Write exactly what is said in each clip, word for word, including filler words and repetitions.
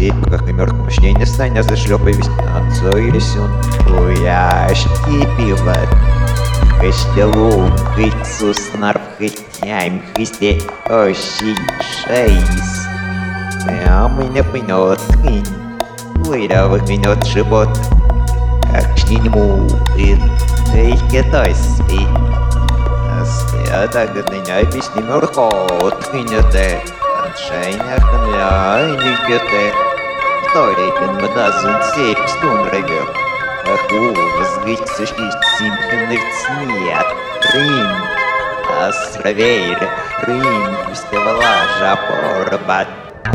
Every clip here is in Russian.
как и мертвым мышление стань, зашлепаюсь танцуй рисунку, яшки пива. Костелу, Хитсус, Нарв, Хитяйм, Хисте, Ощи, Шейс. А мы не пойнет, хин. Уйра, выхнет шибот. Как шниньму, и ты китай спи. А так это не песни мёрхот, хинете. Шейня, ханля, не ките. Торикин, мадазун, сепь, стун, регер. Аху, возгыть сущность симпхенных снят. Рим, асравейр, Рим, пустевала жапорбат.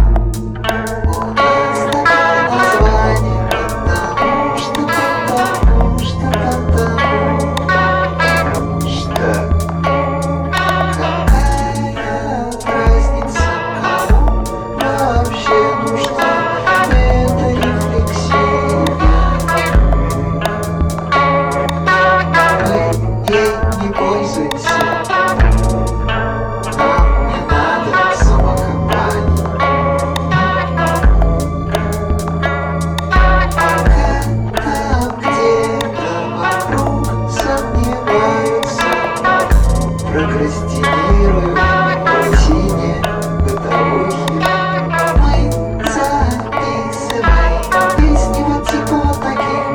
Прокрастинируем в рутине бытовухи. Мы записываем песни вот типа вот таких.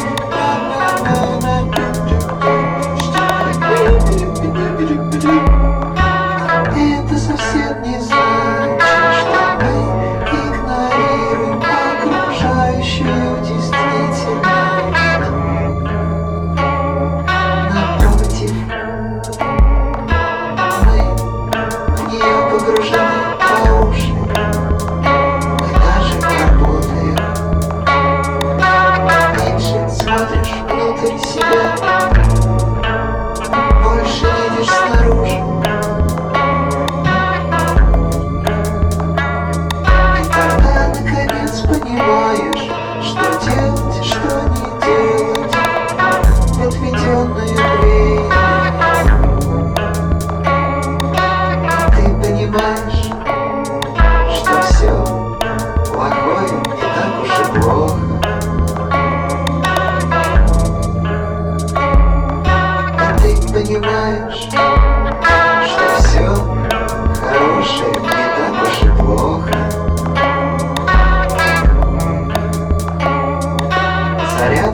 Это совсем не значит, что мы игнорируем окружающую действительность. Напротив, погружены по уши, мы даже работаем. Меньше смотришь внутрь себя, больше видишь снаружи. И тогда наконец понимаешь, что делать и что не делать в отведенное время. Понимаешь, что все плохое не так уж и плохо. И ты понимаешь, что все хорошее не так уж и плохо. Заряд